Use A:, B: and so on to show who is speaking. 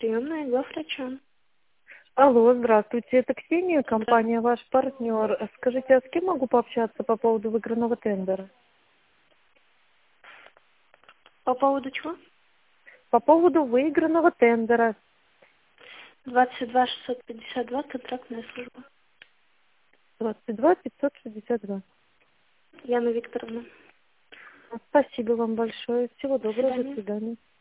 A: приемная главврача.
B: Алло, здравствуйте, это Ксения, компания «Ваш партнер». Скажите, а с кем могу пообщаться по поводу выигранного тендера?
A: По поводу чего?
B: По поводу выигранного тендера.
A: 22 652, контрактная служба.
B: 22 562.
A: Яна Викторовна.
B: Спасибо вам большое. Всего
A: До
B: доброго, до
A: свидания.
B: свидания.